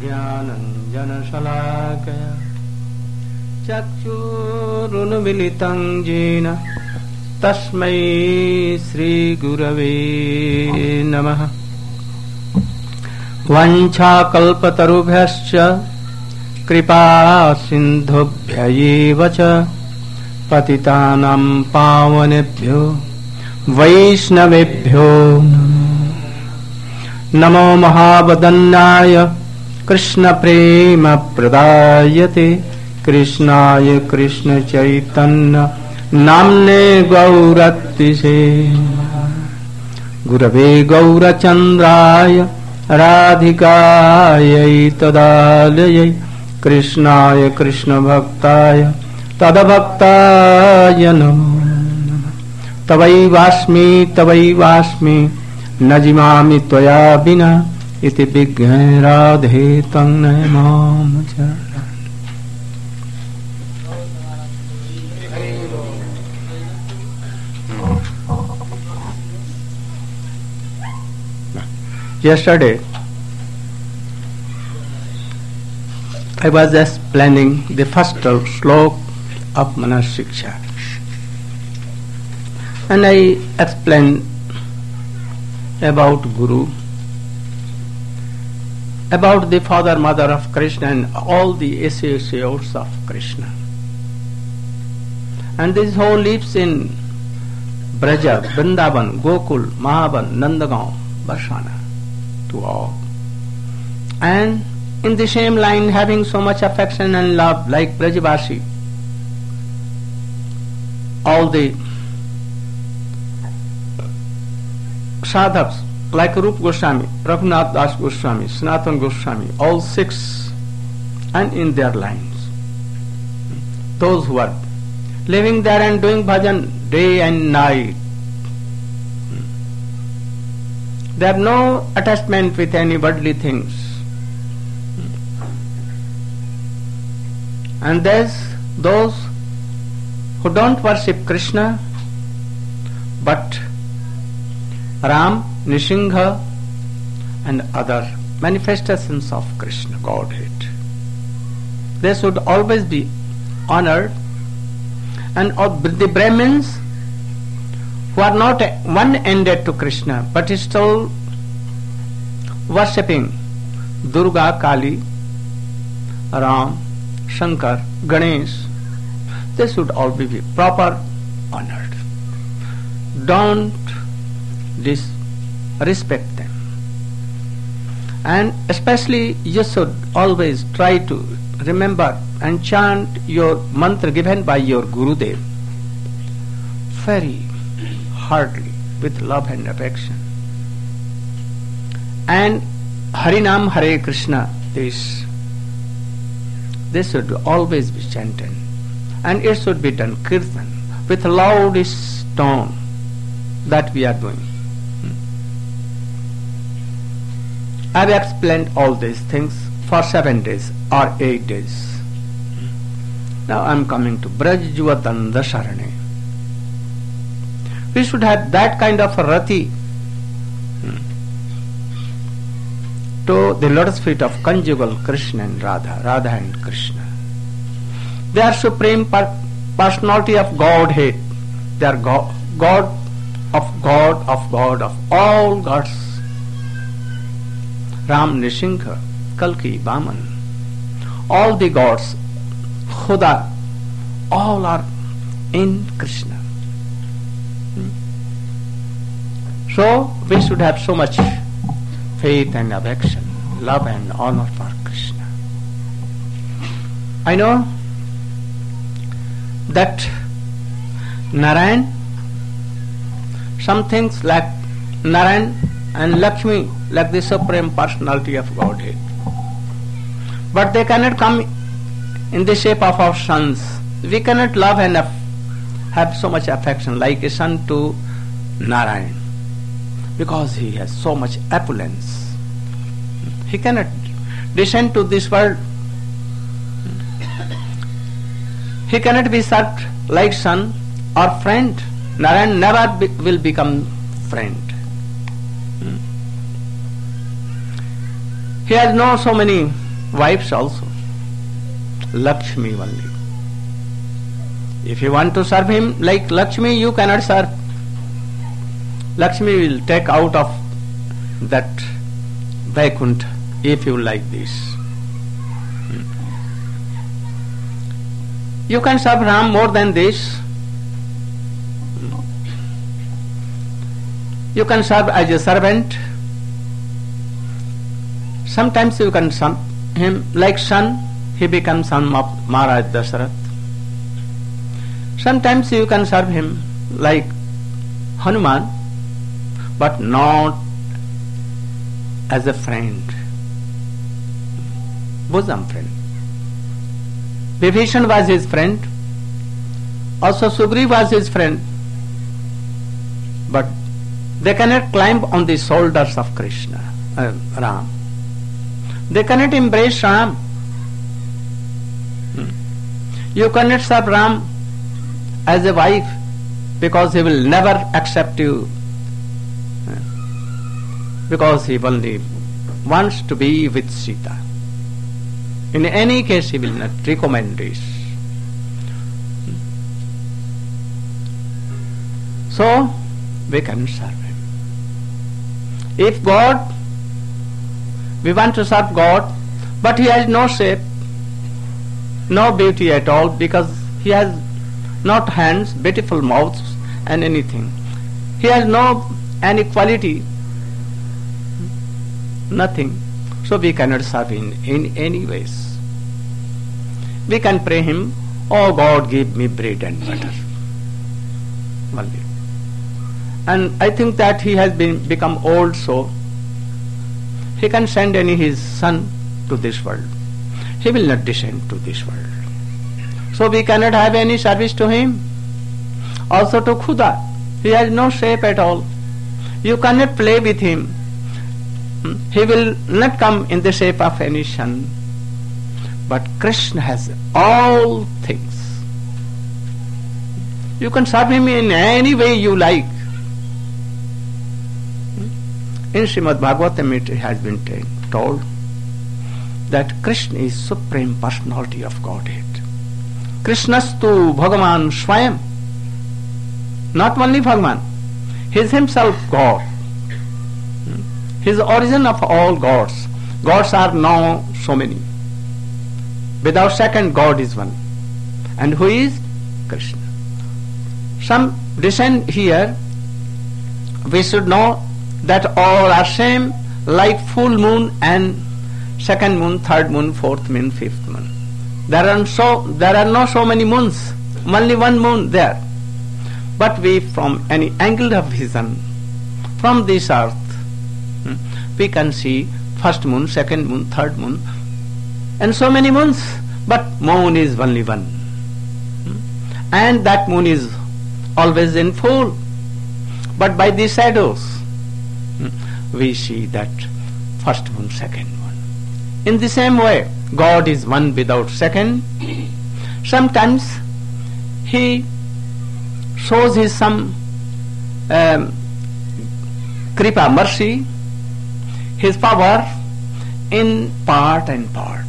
ज्ञानञ्जनशलाकया चक्षुरुन्मीलितं येन तस्मै श्रीगुरवे नमः। वाञ्छाकल्पतरुभ्यश्च कृपा सिन्धुभ्य च पतितानां पावनेभ्यो वैष्णवेभ्यो नमो महावदन्नाय कृष्णप्रेमप्रदायते कृष्णाय कृष्णचैतन्य नाम्ने गौरत्विषे गुरवे गौरचन्द्राय राधिकायै तदालयै कृष्णाय कृष्णभक्ताय तद्भक्ताय नमो नमः। तवैवास्मि न जिमामि त्वया विना इति विज्ञाय राधे तं नमाम चरणम्। Yesterday, I was just planning the first slok of Manasiksha, and I explained about Guru, about the father, mother of Krishna, and all the associates of Krishna. And this whole lives in Braja, Vrindavan, Gokul, Mahavan, Nandagaon, Barsana. To all, and in the same line having so much affection and love like Brajavasi, all the sadhaks like Rup Goswami, Raghunath Das Goswami, Sanatana Goswami, all six, and in their lines, those who are living there and doing bhajan day and night, they have no attachment with any worldly things. And there's those who don't worship Krishna but Ram, Nishinga and other manifestations of Krishna Godhead. They should always be honored, and the Brahmins who are not one-ended to Krishna but still worshipping Durga, Kali, Ram, Shankar, Ganesh, they should all be proper honored. Don't disrespect them. And especially you should always try to remember and chant your mantra given by your Gurudev very heartily, with love and affection. And Harinam Hare Krishna, this should always be chanted, and it should be done kirtan with loudest tone that we are doing. I have explained all these things for 7 days or 8 days. Now I am coming to Braj Juvatanda Sarane. We should have that kind of a rati to the lotus feet of conjugal Krishna and Radha, Radha and Krishna. They are supreme personality of Godhead. They are God of all gods. Ram, Nishinga, Kalki, Vaman, all the gods, Khuda, all are in Krishna. So we should have so much faith and affection, love and honor for Krishna. I know that Narayan, some things like Narayan and Lakshmi, like the supreme personality of Godhead, but they cannot come in the shape of our sons. We cannot love and have so much affection like a son to Narayan, because he has so much opulence. He cannot descend to this world. He cannot be served like son or friend. Narayan never will become friend. He has no so many wives also. Lakshmi only. If you want to serve him like Lakshmi, you cannot serve. Lakshmi will take out of that Vaikuntha if you like this. You can serve Ram more than this. You can serve as a servant. Sometimes you can serve him like son. He becomes son of Maharaj Dasarath. Sometimes you can serve him like Hanuman, but not as a friend, bosom friend. Vibhishan was his friend, also Sugriva was his friend, but they cannot climb on the shoulders of Krishna, Ram. They cannot embrace Ram. You cannot serve Ram as a wife because he will never accept you, because he only wants to be with Sita. In any case he will not recommend this. So we can serve him. If God, we want to serve God, but he has no shape, no beauty at all, because he has not hands, beautiful mouths and anything. He has no any quality, nothing. So we cannot serve him in any ways. We can pray him, oh God, give me bread and butter. Only. And I think that he has become old, so he can send any his son to this world. He will not descend to this world. So we cannot have any service to him. Also to Khuda, he has no shape at all. You cannot play with him. He will not come in the shape of any son. But Krishna has all things. You can serve him in any way you like. In Srimad Bhagavatam it has been told that Krishna is Supreme Personality of Godhead. Krishnastu Bhagavan Swayam. Not only Bhagavan, he is himself God. He is the origin of all gods. Gods are now so many. Without second, God is one. And who is? Krishna. Some descend here, we should know that all are same, like full moon and second moon, third moon, fourth moon, fifth moon. There are no so many moons, only one moon there. But we, from any angle of vision, from this earth, we can see first moon, second moon, third moon, and so many moons. But moon is only one, and that moon is always in full. But by the shadows, we see that first moon, second moon. In the same way, God is one without second. Sometimes he shows his some kripa, mercy, his power in part and part.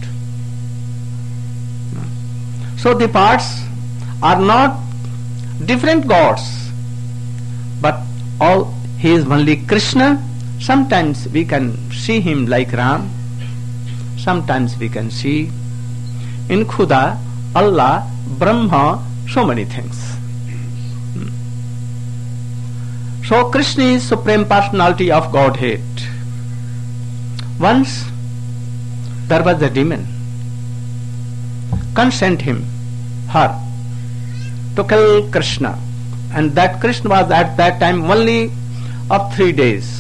So the parts are not different gods, but all he is only Krishna. Sometimes we can see him like Ram. Sometimes we can see in Khuda, Allah, Brahma, so many things. So Krishna is Supreme Personality of Godhead. Once there was a demon, consent her to kill Krishna, and that Krishna was at that time only of 3 days.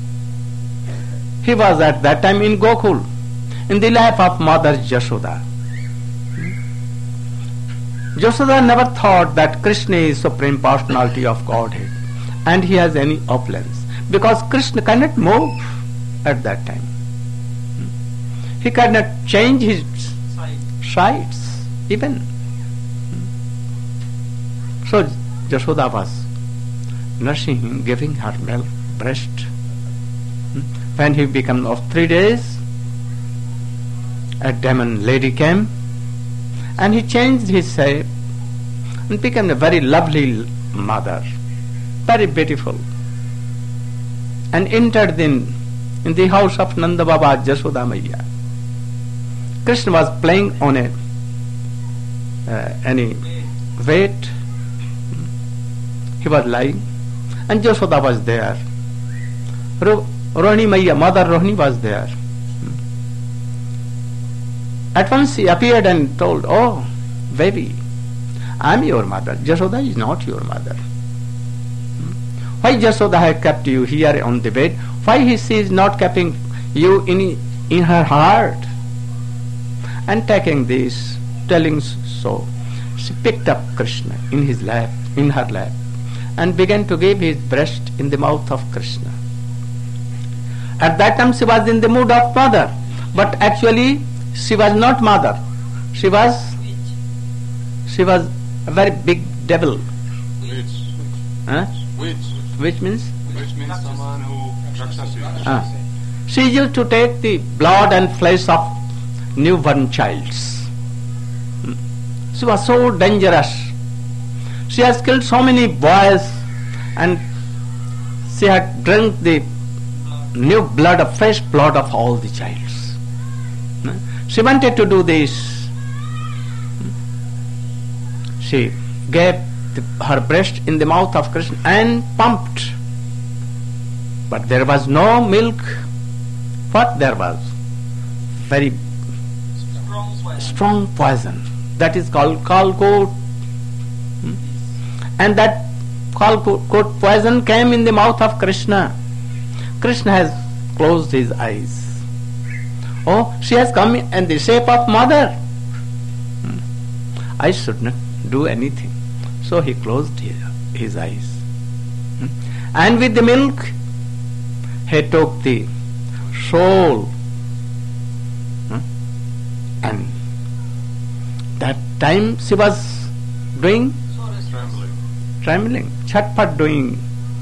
He was at that time in Gokul, in the lap of Mother Yashoda. Yashoda never thought that Krishna is Supreme Personality of Godhead and he has any opulence, because Krishna cannot move at that time. He cannot change his sides even. So Yashoda was nursing him, giving her milk, breast. When he became of 3 days, a demon lady came, and he changed his shape and became a very lovely mother, very beautiful, and entered in the house of Nanda Baba Jashoda Maiya. Krishna was playing on any weight. He was lying, and Jashoda was there. Rohini Maiya, Mother Rohini was there. At once he appeared and told, "Oh, baby, I am your mother. Jashoda is not your mother. Why Jashoda has kept you here on the bed? Why she is not keeping you in her heart?" And taking this, telling so, she picked up Krishna in her lap, and began to give his breast in the mouth of Krishna. At that time she was in the mood of mother, but actually she was not mother. She was a very big devil. Witch. Huh? Which means? Which means someone who Rakshasi. She used to take the blood and flesh of newborn childs. She was so dangerous. She has killed so many boys, and she had drunk the new blood, of fresh blood of all the childs. She wanted to do this. She gave her breast in the mouth of Krishna and pumped. But there was no milk. What there was? Very strong poison. That is called Kalkot. And that Kalkot poison came in the mouth of Krishna. Krishna has closed his eyes. Oh, she has come in the shape of mother. I should not do anything. So he closed his eyes. And with the milk, he took the soul. And that time she was doing trembling, chatpat doing.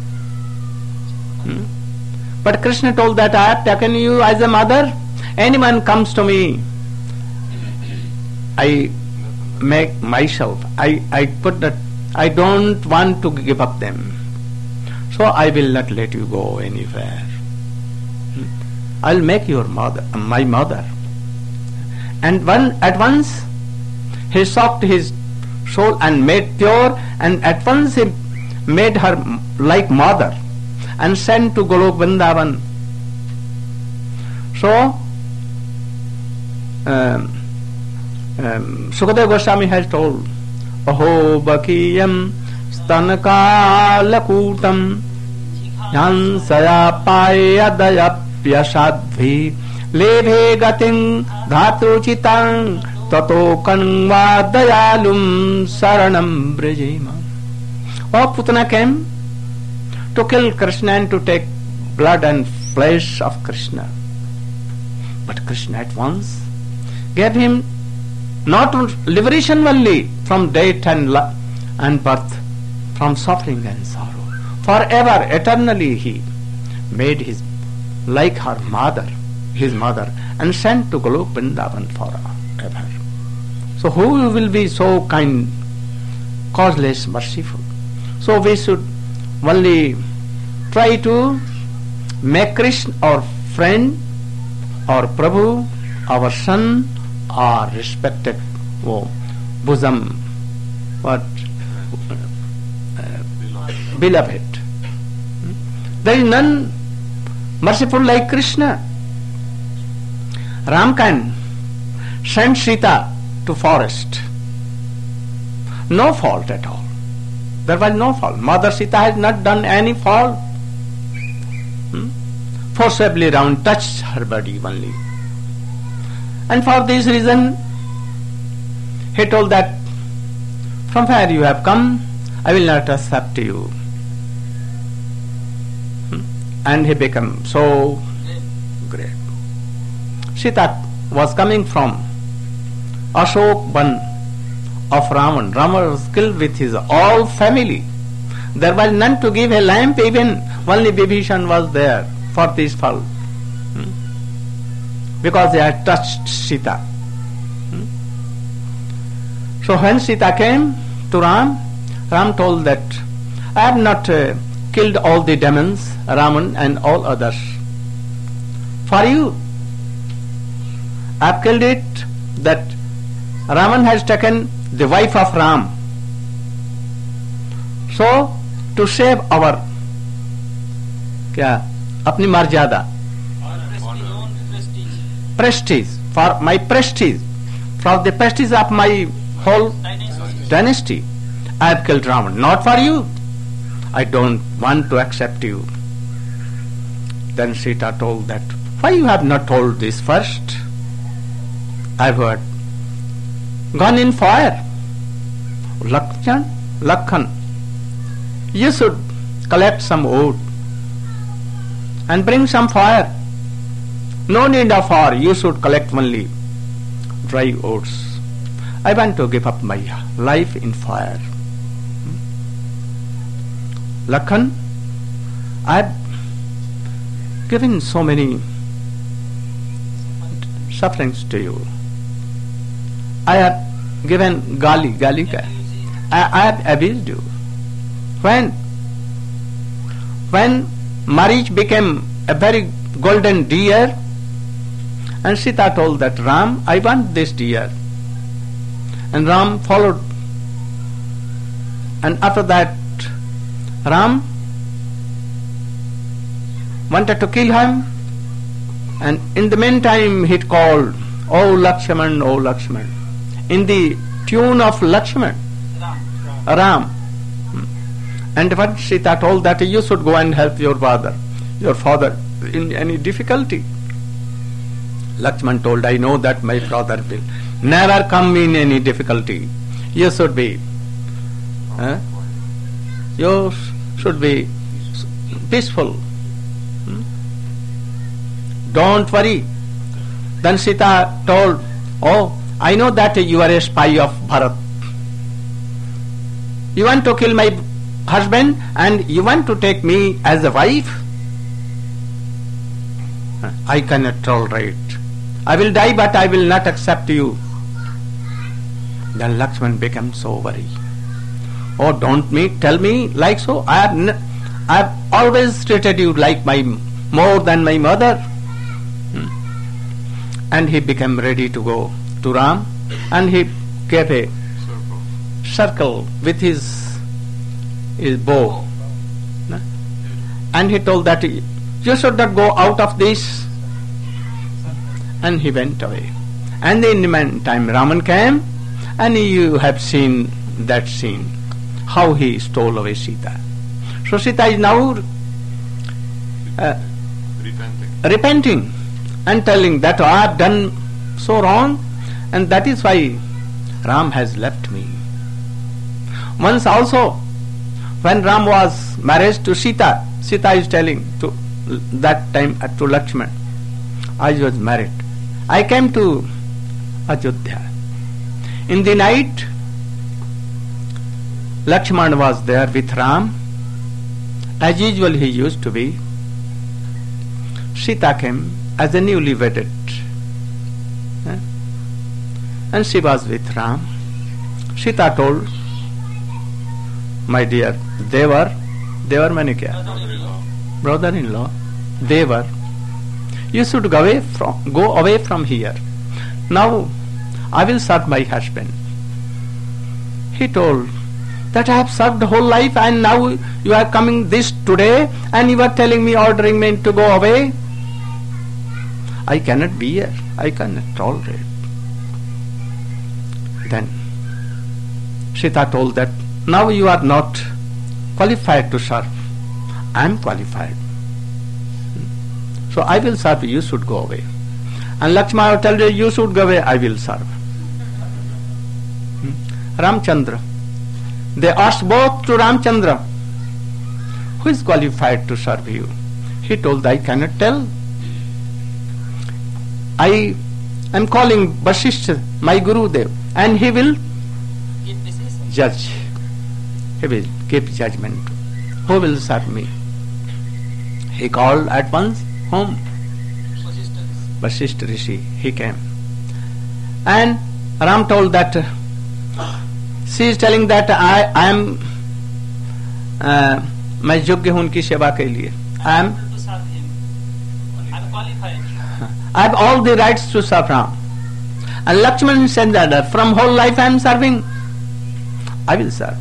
But Krishna told that I have taken you as a mother. Anyone comes to me, I make myself. I put that. I don't want to give up them. So I will not let you go anywhere. I'll make your mother, my mother. And at once he soaked his soul and made pure, and at once he made her like mother and sent to Golok Vrindavan. So Sukadeva Goswami has told, Aho Bakiyam Stanakalakutam Yansaya Payadayapyasadvi Lebhe Gating Dhatuchitang Tato Kanva Dayalum Saranam Brajema. Oh, Putana came to kill Krishna and to take blood and flesh of Krishna. But Krishna at once gave him not liberation only from death and birth, from suffering and sorrow. Forever, eternally he made his like her mother, his mother, and sent to Golok Vrindavan forever. So who will be so kind, causeless, merciful? So we should only try to make Krishna our friend, our Prabhu, our son, our respected bosom, beloved. There is none merciful like Krishna. Ram can send Sita to forest. No fault at all. There was no fault. Mother Sita has not done any fault. Forcibly Ram touched her body only. And for this reason, he told that, from where you have come, I will not accept you. And he became so great. Sita was coming from Ashok Ban of Ravan. Ravan was killed with his all family. There was none to give a lamp, even only Vibhishan was there for this fault. because they had touched Sita. So when Sita came to Ram, Ram told that I have not killed all the demons, Raman and all others. For you, I have killed it that Raman has taken the wife of Ram. So to save our अपनी मर्यादा, prestige, for my prestige, for the prestige of my whole dynasty, I have killed Ravan, not for you. I don't want to accept you. Then Sita told that, why you have not told this first? I have heard. Gone in fire. Lakhan, you should collect some wood and bring some fire. No need of fire, you should collect only dry oats. I want to give up my life in fire. Lakhan, I have given so many sufferings to you. I have given gali ka. I have abused you. When marriage became a very golden deer, and Sita told that Ram, I want this deer. And Ram followed. And after that, Ram wanted to kill him. And in the meantime, he called, O Lakshman, O Lakshman, in the tune of Lakshman, Ram. And when Sita told that you should go and help your father in any difficulty, Lakshman told, I know that my father will never come in any difficulty. You should be peaceful. Don't worry. Then Sita told, oh, I know that you are a spy of Bharat. You want to kill my husband and you want to take me as a wife? I cannot tolerate. I will die, but I will not accept you. Then Lakshman became so worried. Oh, don't tell me like so. I have always treated you like more than my mother. And he became ready to go to Ram, and he gave a circle with his bow. And he told that you should not go out of this. And he went away. And in the meantime, Raman came, and you have seen that scene, how he stole away Sita. So Sita is now repenting and telling that I have done so wrong, and that is why Ram has left me. Once also, when Ram was married to Sita, Sita is telling to that time to Lakshman, I was married. I came to Ajodhya. In the night, Lakshman was there with Ram. As usual he used to be. Sita came as a newly wedded. And she was with Ram. Sita told, my dear Devar mane kya? Brother-in-law, Devar, you should go away from here. Now I will serve my husband. He told that I have served the whole life, and now you are coming this today and you are telling me, ordering me to go away. I cannot be here. I cannot tolerate. Then Sita told that now you are not qualified to serve. I am qualified. So I will serve, you should go away. And Lakshmana told you, you should go away, I will serve. Ramchandra. They asked both to Ramchandra, who is qualified to serve you? He told, I cannot tell. I am calling Vasishtha, my Gurudev, and he will judge. He will give judgment. Who will serve me? He called at once home Vasishtha Rishi, he came. And Ram told that, she is telling that I am, मैं योग्य हूँ उनकी सेवा के लिए. I have all the rights to serve Ram. And Lakshman said that from whole life I am serving. I will serve.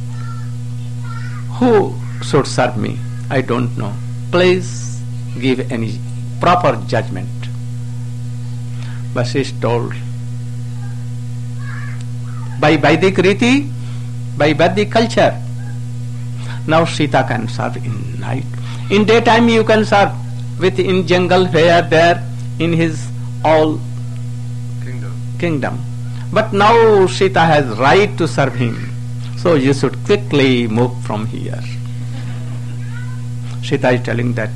Who should serve me? I don't know. Please give any proper judgment. Vasishtha told, by Vedic Riti, by Vedic culture, now Sita can serve in night. In daytime you can serve with in jungle here, there, in his all kingdom. But now Sita has right to serve him. So you should quickly move from here. Sita is telling that,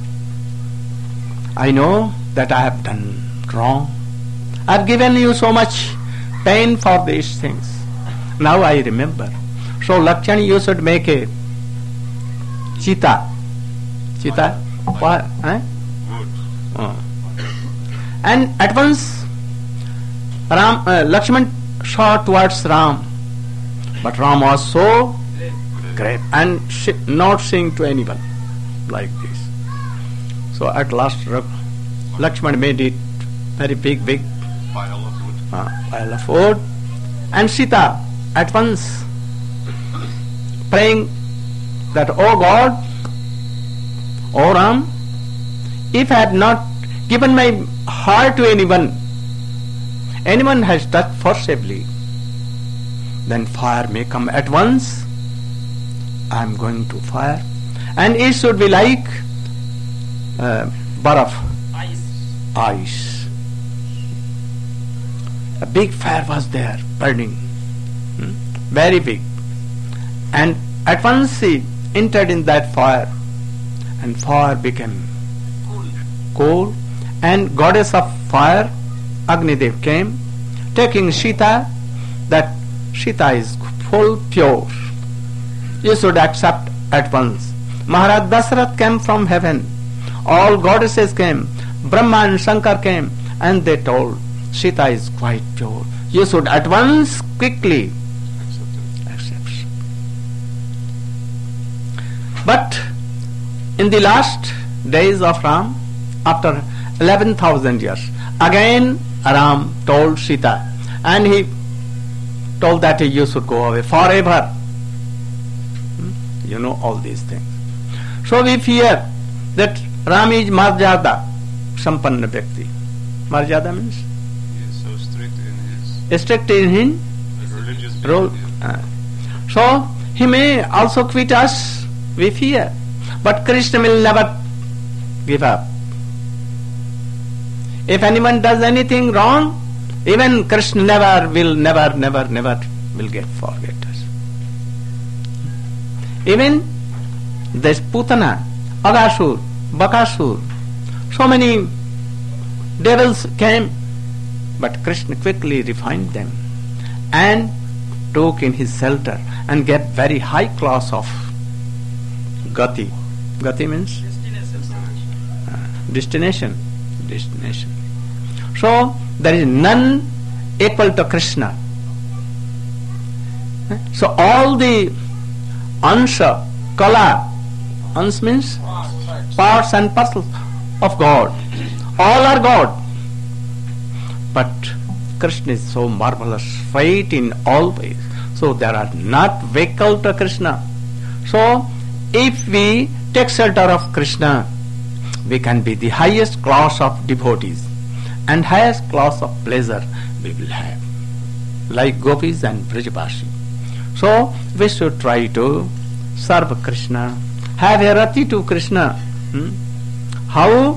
I know that I have done wrong. I have given you so much pain for these things. Now I remember. So Lakshman, you should make a cheetah. Cheetah? What? And at once Lakshman saw towards Ram. But Ram was so great and not seeing to anyone like this. So at last Lakshman made it very big pile of wood. Pile of wood. And Sita at once praying that, oh God, oh Ram, if I had not given my heart to anyone has touched forcibly, then fire may come at once. I am going to fire. And it should be like baraf, ice. A big fire was there, burning, very big. And at once he entered in that fire, and fire became cool. And goddess of fire, Agnidev, came, taking Sita, that Sita is full pure. You should accept at once. Maharaj Dasarath came from heaven. All goddesses came. Brahma and Shankar came, and they told, Sita is quite pure. You should at once quickly accept. But in the last days of Ram, after 11,000 years, again Ram told Sita, and he told that you should go away forever. You know all these things. So we fear that Ram is Marjada, Sampanna Vyakti. Marjada means? He is so strict in his religious role. behavior. So he may also quit us, we fear. But Krishna will never give up. If anyone does anything wrong, even Krishna never will get forget us. Even this Putana, Aghasur, Bakasur, so many devils came, but Krishna quickly refined them and took in his shelter and get very high class of Gati. Gati means? Destination. So there is none equal to Krishna. So all the ansha, kala, ans means parts and parcels of God. All are God. But Krishna is so marvelous, right in all ways. So there are not vehicle to Krishna. So if we take shelter of Krishna, we can be the highest class of devotees and highest class of pleasure we will have, like gopis and Brajavashi. So we should try to serve Krishna, have a rati to Krishna. How?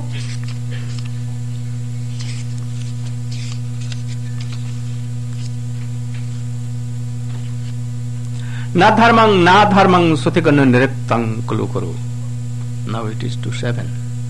Na dharmang sutikana niriktang kulukuru. Now it is to 7.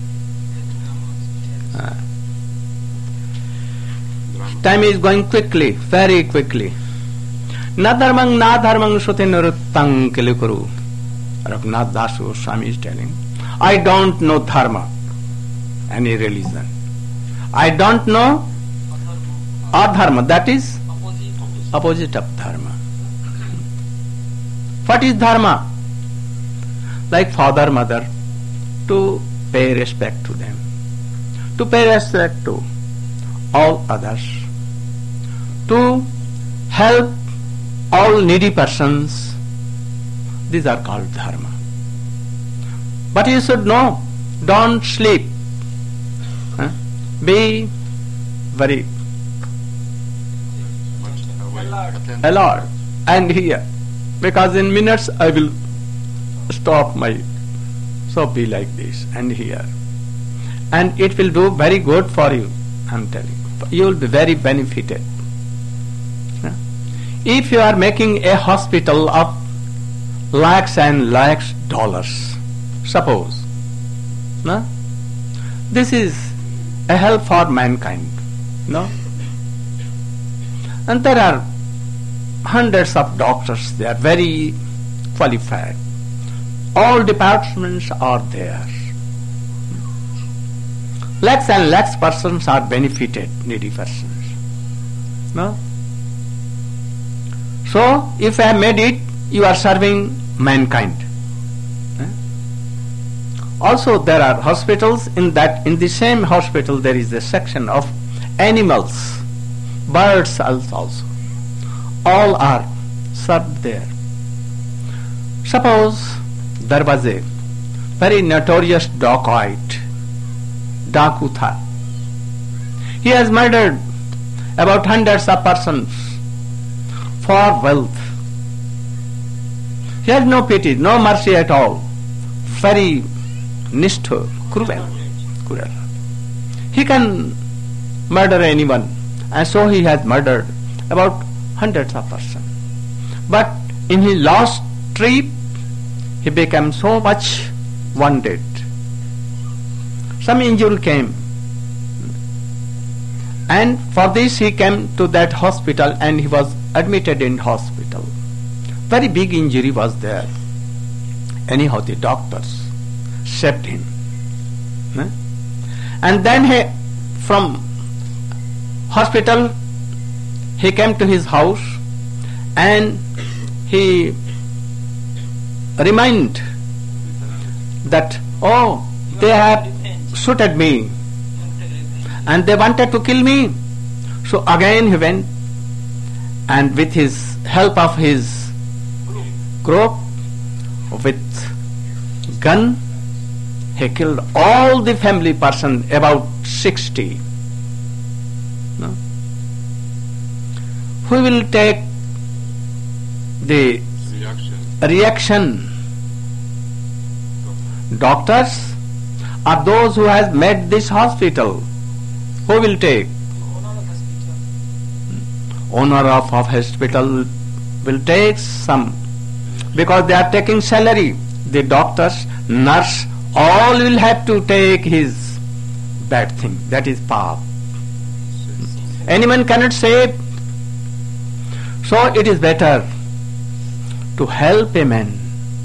Time is going quickly, very quickly. Na dharmang suti niriktang kulukuru. Raghunath Das Goswami is telling, I don't know dharma, any religion. I don't know adharma, that is opposite of dharma. What is dharma? Like father, mother, to pay respect to them, to pay respect to all others, to help all needy persons. These are called dharma. But you should know, don't sleep. Be very alert and hear, because in minutes I will stop my. So be like this and hear, and it will do very good for you. I am telling you, you will be very benefited. If you are making a hospital of lakhs and lakhs dollars, suppose, no? This is a help for mankind, no? And there are hundreds of doctors, they are very qualified. All departments are there. Lakhs and lakhs persons are benefited, needy persons, no? So, if I have made it, you are serving mankind. Also, there are hospitals. In the same hospital, there is a section of animals, birds also. All are served there. Suppose there was a very notorious dacoit, Daku tha. He has murdered about hundreds of persons for wealth. He has no pity, no mercy at all. Very nishthur, cruel. He can murder anyone, and so he has murdered about hundreds of persons. But in his last trip, he became so much wounded. Some injury came, and for this he came to that hospital and he was admitted in hospital. Very big injury was there. Anyhow, the doctors saved him. And then from hospital he came to his house and he reminded that, oh, they have shooted me and they wanted to kill me. So again he went, and with his help of his group, with gun, he killed all the family person, about 60. No? Who will take the reaction? Doctors or those who has made this hospital? Who will take? Owner of hospital will take some, because they are taking salary. The doctors, nurse, all will have to take his bad thing. That is path. Anyone cannot save. So it is better to help a man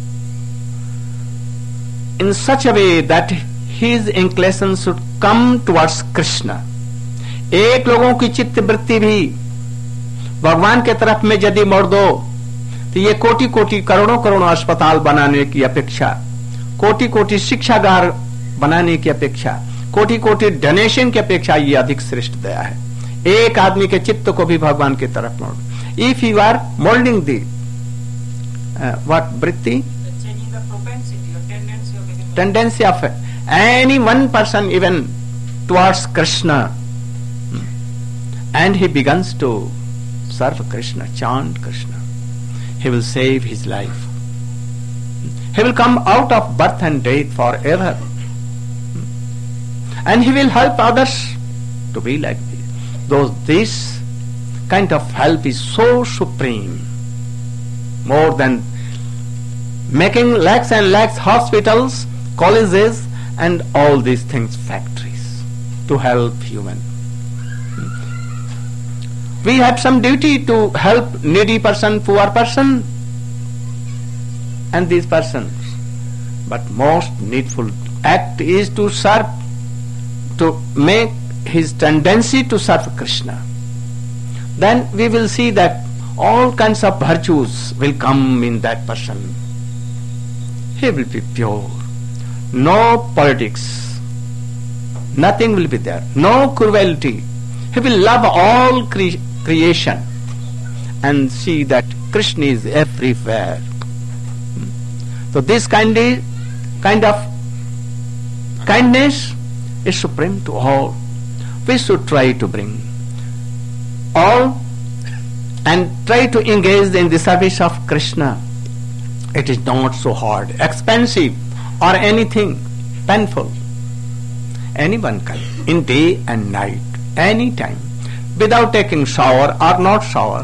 in such a way that his inclination should come towards Krishna. एक लोगों की चित्त वृत्ति भी भगवान के तरफ में यदि मोड़ दो, तो ये कोटि कोटि करोड़ों करोड़ों अस्पताल बनाने की अपेक्षा, कोटि कोटि शिक्षागार बनाने की अपेक्षा, कोटि कोटि डोनेशन की अपेक्षा ये अधिक श्रेष्ठ दया है। एक आदमी के चित्त को भी भगवान की तरफ मोड़। If you are molding the what vritti? Changing the propensity or tendency of any one person even towards Krishna, and he begins to serve Krishna, chant Krishna, he will save his life. He will come out of birth and death forever, and he will help others to be like this. This kind of help is so supreme, more than making lakhs and lakhs hospitals, colleges, and all these things, factories, to help human. We have some duty to help needy person, poor person, and these persons. But most needful act is to serve, to make his tendency to serve Krishna, then we will see that all kinds of virtues will come in that person. He will be pure. No politics. Nothing will be there. No cruelty. He will love all creation and see that Krishna is everywhere. So this kind of kindness is supreme to all. We should try to bring all and try to engage in the service of Krishna. It is not so hard, expensive, or anything painful. Anyone can, in day and night, any time, without taking shower or not shower,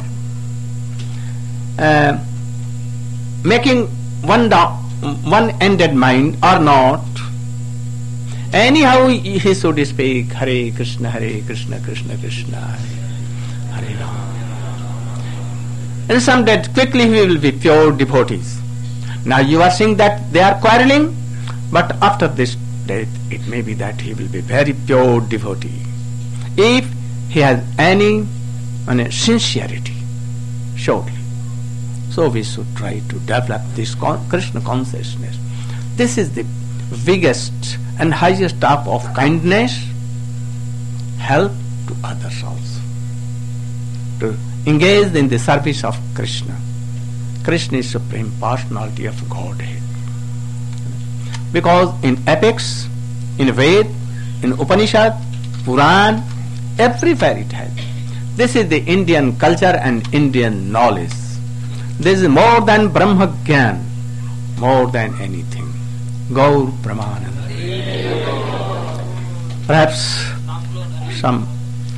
making one-ended mind or not. Anyhow, he should speak Hare Krishna, Krishna Krishna, Hare Rama. And some that quickly he will be pure devotees. Now you are saying that they are quarreling, but after this death, it may be that he will be very pure devotee. If he has any sincerity, surely. So we should try to develop this Krishna consciousness. This is the biggest and highest type of kindness, help to others also. To engage in the service of Krishna. Krishna is Supreme Personality of Godhead. Because in epics, in Ved, in Upanishad, Puran, everywhere it has. This is the Indian culture and Indian knowledge. This is more than Brahma Gyan, more than anything. Gaur Brahmananda. Perhaps some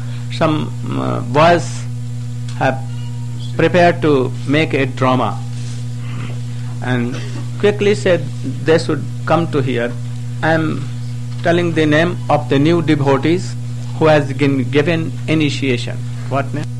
boys have prepared to make a drama and quickly said they should come to here. I am telling the name of the new devotees who has been given initiation. What name?